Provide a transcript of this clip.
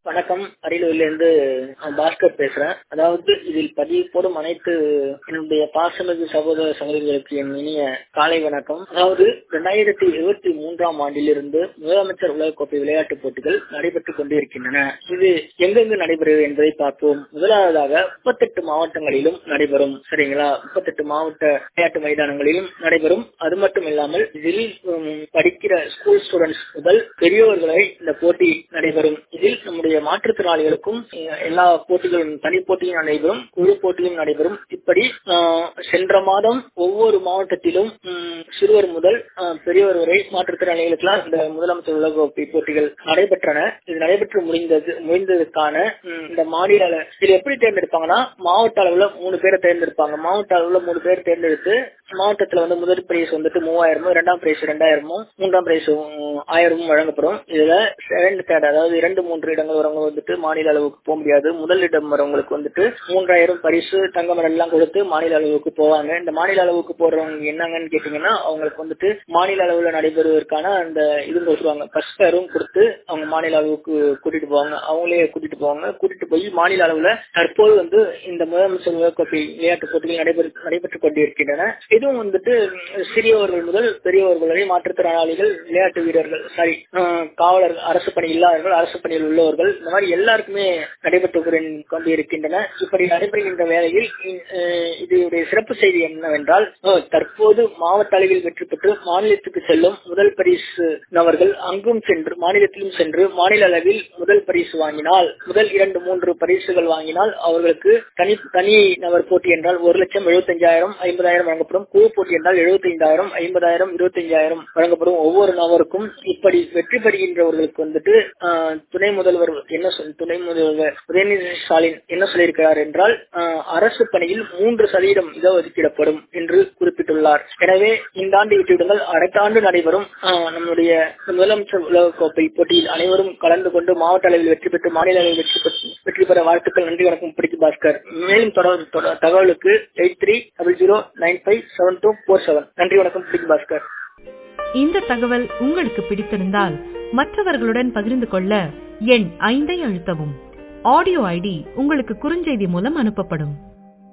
வணக்கம். அரியலூரிலிருந்து பாஸ்கர் பேசுறேன். அதாவது இதில் பதிவு போடும் அனைத்து என்னுடைய பாசமிகு சகோதர சகோதரிகளுக்கு என் இனிய காலை வணக்கம். அதாவது 2023 ஆண்டிலிருந்து முதலமைச்சர் உலகக்கோப்பை விளையாட்டுப் போட்டிகள் நடைபெற்றுக் கொண்டிருக்கின்றன. இது எங்கெங்கு நடைபெறுகிறது என்பதை பார்ப்போம். முதலாவதாக 38 மாவட்டங்களிலும் நடைபெறும். சரிங்களா? 38 மாவட்ட விளையாட்டு மைதானங்களிலும் நடைபெறும். அது மட்டும் இல்லாமல் இதில் படிக்கிற ஸ்கூல் ஸ்டூடெண்ட்ஸ் முதல் பெரியோர்களை இந்த போட்டி நடைபெறும். இதில் நம்முடைய மாற்றுத்திறனாளிகளுக்கும் எல்லா போட்டிகளும் தனி போட்டியும் நடைபெறும், குழு போட்டியும் நடைபெறும். இப்படி சென்ற மாதம் ஒவ்வொரு மாவட்டத்திலும் சிறுவர் முதல் பெரியவர் வரை மாற்றுத்திறனாளிகளுக்கெல்லாம் இந்த முதலமைச்சர் உலகக்கோப்பை போட்டிகள் நடைபெற்றன. இது நடைபெற்று முடிந்ததுக்கான இந்த மாநில இது எப்படி தேர்ந்தெடுப்பாங்கன்னா, மாவட்ட அளவுல 3 பேரை தேர்ந்தெடுப்பாங்க. மாவட்ட அளவுல 3 பேர் தேர்ந்தெடுத்து மாவட்டத்துல முதல் பிரைஸ் 3000, 2ஆம் பிரைஸ் 2000, 3ஆம் பிரைஸ் 1000 வழங்கப்படும். இதுல செகண்ட், தேர்ட் அதாவது 2, 3 இடங்கள் வரவங்க மாநில அளவுக்கு போக முடியாது. முதல் இடம் வரவங்களுக்கு 3000 பரிசு, தங்க மெடல் எல்லாம் கொடுத்து மாநில அளவுக்கு போவாங்க. இந்த மாநில அளவுக்கு போறவங்க என்னங்கன்னு கேட்டீங்கன்னா, அவங்களுக்கு மாநில அளவுல நடைபெறுவதற்கான அந்த இது கொடுத்துருவாங்க. ஃபர்ஸ்ட் பேரும் கொடுத்து அவங்க மாநில அளவுக்கு கூட்டிட்டு போவாங்க. அவங்களே கூட்டிட்டு போவாங்க. கூட்டிட்டு போய் மாநில அளவுல தற்போது இந்த முதலமைச்சர் உலகக்கோப்பை விளையாட்டு போட்டிகள் நடைபெற்றுக் கொண்டிருக்கின்றன. இதுவும் சிறியவர்கள் முதல் பெரியவர்கள் வரை மாற்றுத்திறனாளிகள், விளையாட்டு வீரர்கள், காவலர், அரசு பணி இல்லாதவர்கள், அரசு பணியில் உள்ளவர்கள், இந்த மாதிரி எல்லாருக்குமே நடைபெற்று கொண்டிருக்கின்றன. இப்படி நடைபெறுகின்ற வேளையில் இதனுடைய சிறப்பு செய்தி என்னவென்றால், தற்போது மாவட்ட அளவில் வெற்றி பெற்று மாநிலத்துக்கு செல்லும் முதல் பரிசு நபர்கள் அங்கும் சென்று மாநிலத்திலும் சென்று மாநில அளவில் முதல் பரிசு வாங்கினால், முதல் 2, 3 பரிசுகள் வாங்கினால் அவர்களுக்கு தனி நபர் போட்டி என்றால் 1,75,000, 50,000 வழங்கப்படும். குழு போட்டி என்றால் 75,000, 50,000, 25,000 வழங்கப்படும் ஒவ்வொரு நபருக்கும். இப்படி வெற்றி பெறுகின்றவர்களுக்கு துணை முதல்வர் உதயநிதி ஸ்டாலின் என்ன சொல்லியிருக்கிறார் என்றால், அரசு பணியில் 3% இடஒதுக்கீடப்படும் என்று குறிப்பிட்டுள்ளார். எனவே இந்த ஆண்டு விட்டுவிடுங்கள், அடுத்த ஆண்டு நடைபெறும் நம்முடைய முதலமைச்சர் உலகக்கோப்பை போட்டியில் அனைவரும் கலந்து கொண்டு மாவட்ட அளவில் வெற்றி பெற்று மாநில அளவில் வெற்றி பெற வாழ்த்துக்கள். நன்றி, வணக்கம். பிடிக்கு பாஸ்கர். மேலும் தகவலுக்கு 8300957247. நன்றி, வணக்கம். பிடிக்கு பாஸ்கர். இந்த தகவல் உங்களுக்கு பிடித்திருந்தால் மற்றவர்களுடன் பகிர்ந்து கொள்ள எண் 5 அழுத்தவும். ஆடியோ ஐடி உங்களுக்கு குறுஞ்செய்தி மூலம் அனுப்பப்படும்.